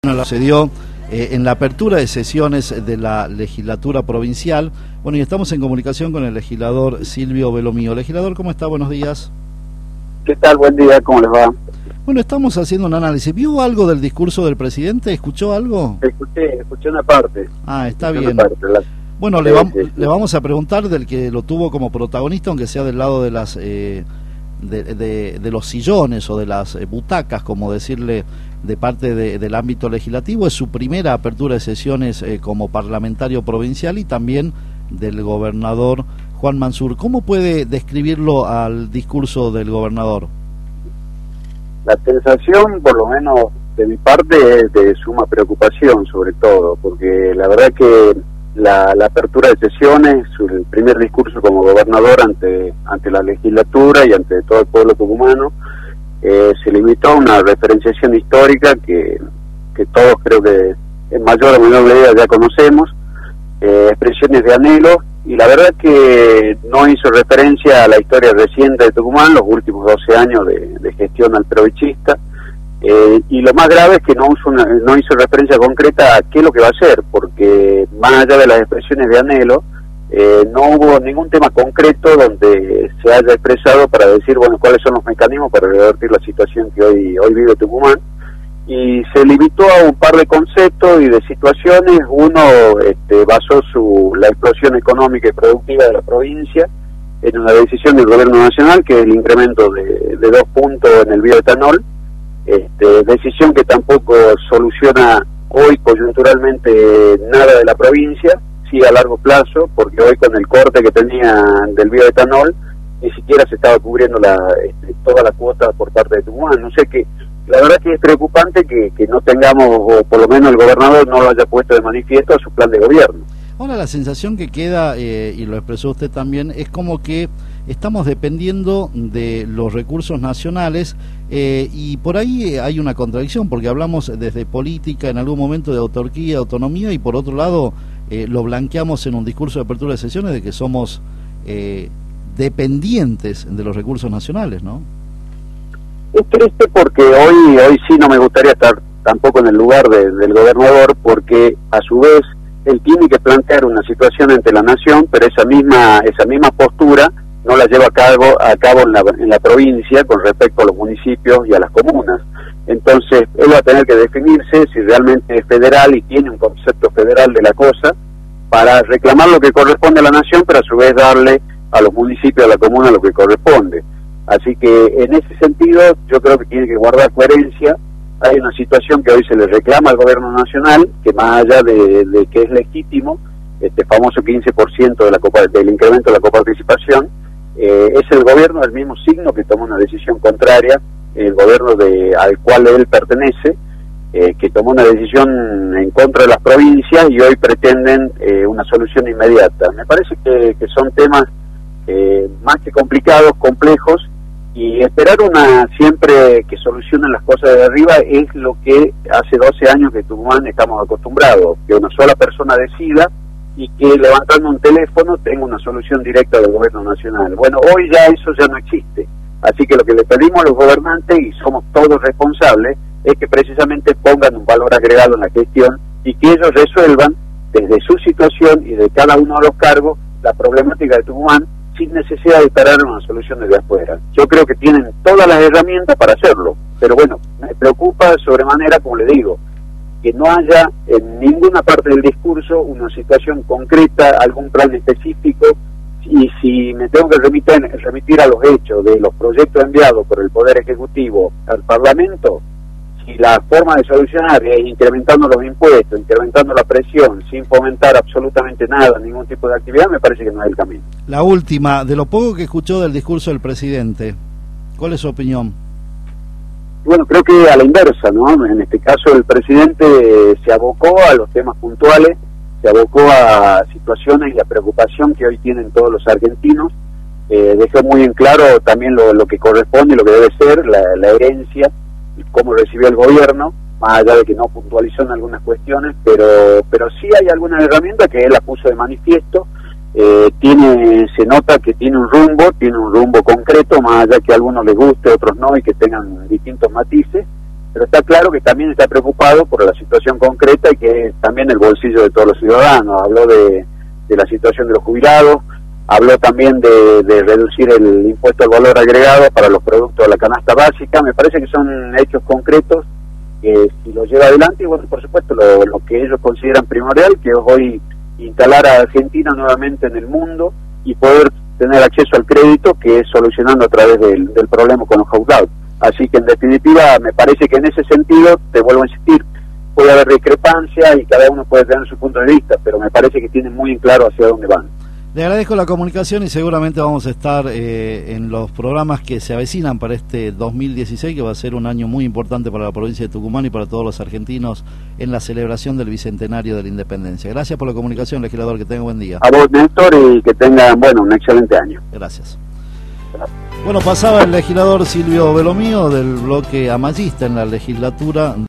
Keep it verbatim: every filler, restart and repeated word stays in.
Bueno, se dio eh, en la apertura de sesiones de la legislatura provincial. Bueno, y estamos en comunicación con el legislador Silvio Belomío. Legislador, ¿cómo está? Buenos días. ¿Qué tal? Buen día, ¿cómo les va? Bueno, estamos haciendo un análisis. ¿Vio algo del discurso del presidente? ¿Escuchó algo? Escuché, escuché una parte. Ah, está escuché bien. Una parte, la... Bueno, sí, le, va, sí, sí. le vamos a preguntar del que lo tuvo como protagonista, aunque sea del lado de las eh, de, de, de los sillones o de las eh, butacas, como decirle, de parte de, del ámbito legislativo. Es su primera apertura de sesiones eh, como parlamentario provincial y también del gobernador Juan Mansur. ¿Cómo puede describirlo al discurso del gobernador? La sensación, por lo menos de mi parte, es de suma preocupación, sobre todo, porque la verdad que la, la apertura de sesiones, el primer discurso como gobernador ante ante la legislatura y ante todo el pueblo tucumano, eh, se limitó a una referenciación histórica que, que todos creo que en mayor o menor medida ya conocemos, eh, expresiones de anhelo, y la verdad que no hizo referencia a la historia reciente de Tucumán, los últimos doce años de, de gestión alperovichista, eh, y lo más grave es que no, uso una, no hizo referencia concreta a qué es lo que va a hacer, porque más allá de las expresiones de anhelo, eh, no hubo ningún tema concreto donde se haya expresado para decir, bueno, cuáles son los mecanismos para revertir la situación que hoy, hoy vive Tucumán, y se limitó a un par de conceptos y de situaciones. Uno este, basó su la explosión económica y productiva de la provincia en una decisión del gobierno nacional, que es el incremento de, de dos puntos en el bioetanol, este, decisión que tampoco soluciona hoy coyunturalmente nada de la provincia, sí a largo plazo, porque hoy con el corte que tenía del bioetanol ni siquiera se estaba cubriendo la este, toda la cuota por parte de Tucumán. No sé qué. La verdad que es preocupante que, que no tengamos, o por lo menos el gobernador no lo haya puesto de manifiesto a su plan de gobierno. Ahora la sensación que queda, eh, y lo expresó usted también, es como que estamos dependiendo de los recursos nacionales, eh, y por ahí hay una contradicción, porque hablamos desde política en algún momento de autarquía, autonomía, y por otro lado eh, lo blanqueamos en un discurso de apertura de sesiones de que somos eh, dependientes de los recursos nacionales, ¿no? Es triste porque hoy hoy sí no me gustaría estar tampoco en el lugar de, del gobernador, porque a su vez él tiene que plantear una situación ante la nación, pero esa misma esa misma postura no la lleva a cabo, a cabo en, la, en la provincia con respecto a los municipios y a las comunas. Entonces él va a tener que definirse si realmente es federal y tiene un concepto federal de la cosa para reclamar lo que corresponde a la nación, pero a su vez darle a los municipios, a la comuna, lo que corresponde. Así que en ese sentido yo creo que tiene que guardar coherencia. Hay una situación que hoy se le reclama al gobierno nacional, que más allá de, de que es legítimo, este famoso quince por ciento de la copa, del incremento de la coparticipación, eh, es el gobierno del mismo signo que toma una decisión contraria, el gobierno de al cual él pertenece, eh, que tomó una decisión en contra de las provincias y hoy pretenden eh, una solución inmediata. Me parece que, que son temas eh, más que complicados, complejos, y esperar una siempre que solucionen las cosas de arriba es lo que hace doce años que Tucumán estamos acostumbrados, que una sola persona decida y que levantando un teléfono tenga una solución directa del gobierno nacional. Bueno, hoy ya eso ya no existe, así que lo que le pedimos a los gobernantes, y somos todos responsables, es que precisamente pongan un valor agregado en la gestión y que ellos resuelvan desde su situación y de cada uno de los cargos la problemática de Tucumán, sin necesidad de esperar una solución desde afuera. Yo creo que tienen todas las herramientas para hacerlo, pero bueno, me preocupa sobremanera, como le digo, que no haya en ninguna parte del discurso una situación concreta, algún plan específico, y si me tengo que remitir, remitir a los hechos de los proyectos enviados por el Poder Ejecutivo al Parlamento, si la forma de solucionar es incrementando los impuestos, incrementando la presión, sin fomentar absolutamente nada, ningún tipo de actividad, me parece que no es el camino. La última, de lo poco que escuchó del discurso del presidente, ¿cuál es su opinión? Bueno, creo que a la inversa, ¿no? En este caso el presidente se abocó a los temas puntuales, se abocó a situaciones y a preocupación que hoy tienen todos los argentinos, eh, dejó muy en claro también lo, lo que corresponde y lo que debe ser, la, la herencia, cómo recibió el gobierno, más allá de que no puntualizó en algunas cuestiones, pero pero sí hay algunas herramientas que él la puso de manifiesto. Eh, tiene se nota que tiene un rumbo, tiene un rumbo concreto, más allá que a algunos les guste, a otros no, y que tengan distintos matices, pero está claro que también está preocupado por la situación concreta y que es también el bolsillo de todos los ciudadanos. Habló de, de la situación de los jubilados, habló también de, de reducir el impuesto al valor agregado para los productos de la canasta básica. Me parece que son hechos concretos que si lo lleva adelante, y bueno, por supuesto lo, lo que ellos consideran primordial, que es hoy instalar a Argentina nuevamente en el mundo y poder tener acceso al crédito, que es solucionando a través del, del problema con los jubilados. Así que en definitiva me parece que en ese sentido, te vuelvo a insistir, puede haber discrepancia y cada uno puede tener su punto de vista, pero me parece que tienen muy en claro hacia dónde van. Le agradezco la comunicación y seguramente vamos a estar eh, en los programas que se avecinan para este dos mil dieciséis, que va a ser un año muy importante para la provincia de Tucumán y para todos los argentinos en la celebración del Bicentenario de la Independencia. Gracias por la comunicación, legislador, que tenga buen día. A vos, Néstor, y que tengan, bueno, un excelente año. Gracias. Bueno, pasaba el legislador Silvio Belomío del bloque amallista en la legislatura.